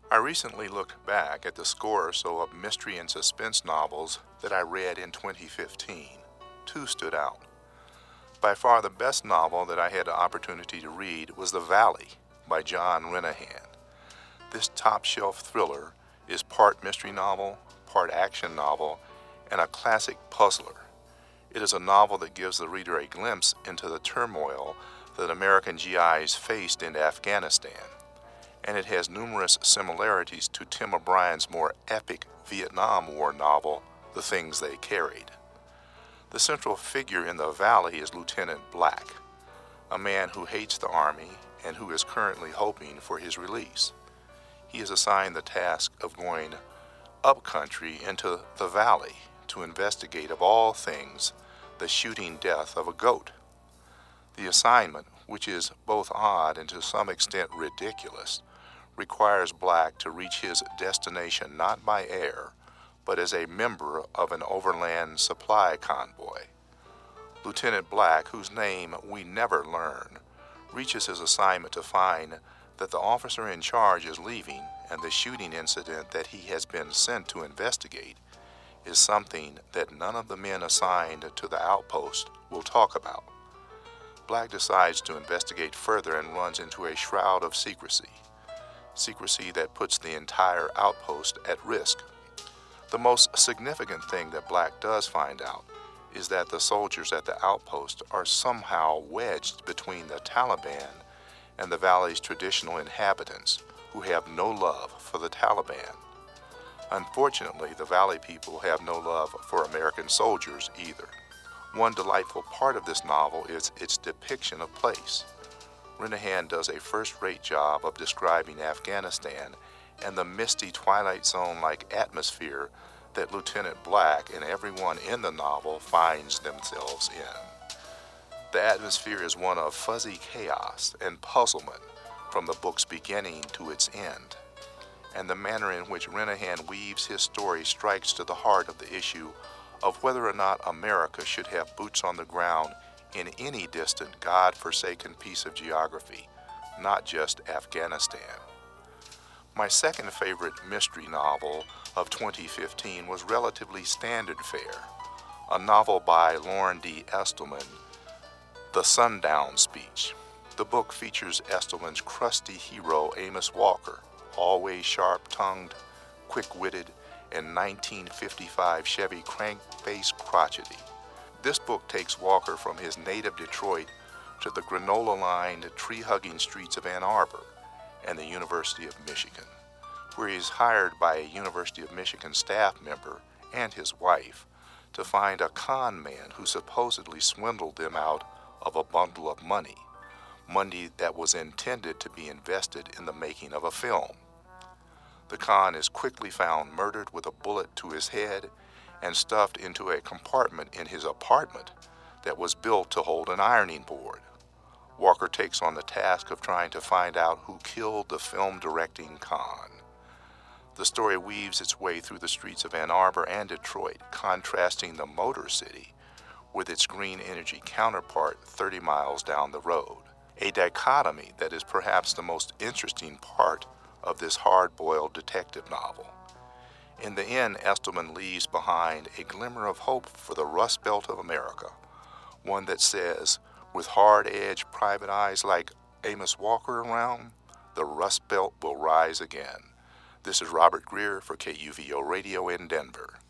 I recently looked back at the score or so of mystery and suspense novels that I read in 2015. Two stood out. By far the best novel that I had the opportunity to read was The Valley by John Renahan. This top-shelf thriller is part mystery novel, part action novel, and a classic puzzler. It is a novel that gives the reader a glimpse into the turmoil that American GIs faced in Afghanistan, and it has numerous similarities to Tim O'Brien's more epic Vietnam War novel, The Things They Carried. The central figure in The Valley is Lieutenant Black, a man who hates the Army and who is currently hoping for his release. He is assigned the task of going upcountry into the valley to investigate, of all things, the shooting death of a goat. The assignment, which is both odd and to some extent ridiculous, requires Black to reach his destination not by air, but as a member of an overland supply convoy. Lieutenant Black, whose name we never learn, reaches his assignment to find that the officer in charge is leaving and the shooting incident that he has been sent to investigate is something that none of the men assigned to the outpost will talk about. Black decides to investigate further and runs into a shroud of secrecy that puts the entire outpost at risk. The most significant thing that Black does find out is that the soldiers at the outpost are somehow wedged between the Taliban and the valley's traditional inhabitants who have no love for the Taliban. Unfortunately, the valley people have no love for American soldiers either. One delightful part of this novel is its depiction of place. Renahan does a first-rate job of describing Afghanistan and the misty Twilight Zone-like atmosphere that Lieutenant Black and everyone in the novel finds themselves in. The atmosphere is one of fuzzy chaos and puzzlement from the book's beginning to its end, and the manner in which Renahan weaves his story strikes to the heart of the issue of whether or not America should have boots on the ground in any distant, God-forsaken piece of geography, not just Afghanistan. My second favorite mystery novel of 2015 was relatively standard fare, a novel by Lauren D. Estelman, The Sundown Speech. The book features Estelman's crusty hero Amos Walker, always sharp-tongued, quick-witted, and 1955 Chevy crank-faced crotchety. This book takes Walker from his native Detroit to the granola-lined, tree-hugging streets of Ann Arbor and the University of Michigan, where he is hired by a University of Michigan staff member and his wife to find a con man who supposedly swindled them out of a bundle of money that was intended to be invested in the making of a film. The con is quickly found murdered with a bullet to his head and stuffed into a compartment in his apartment that was built to hold an ironing board. Walker takes on the task of trying to find out who killed the film-directing con. The story weaves its way through the streets of Ann Arbor and Detroit, contrasting the Motor City with its green energy counterpart 30 miles down the road, a dichotomy that is perhaps the most interesting part of this hard-boiled detective novel. In the end, Estelman leaves behind a glimmer of hope for the Rust Belt of America, one that says, with hard-edged private eyes like Amos Walker around, the Rust Belt will rise again. This is Robert Greer for KUVO Radio in Denver.